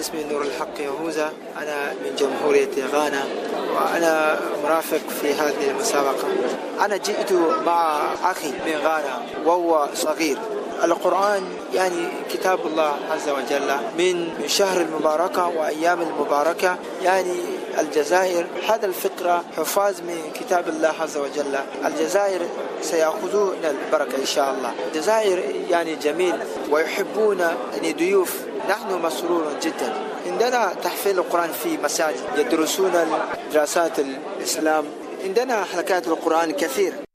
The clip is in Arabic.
اسمي نور الحق يهوذا، أنا من جمهورية غانا وأنا مرافق في هذه المسابقة. أنا جئت مع أخي من غانا وهو صغير. القرآن يعني كتاب الله عز وجل من شهر المباركة وأيام المباركة، يعني الجزائر هذا الفقرة حفاظ من كتاب الله عز وجل. الجزائر سيأخذون البركة إن شاء الله. الجزائر يعني جميل ويحبون ضيوف. نحن مسرور جدا. عندنا تحفيظ القرآن في مساجد، يدرسون دراسات الإسلام. عندنا حلقات القرآن كثير.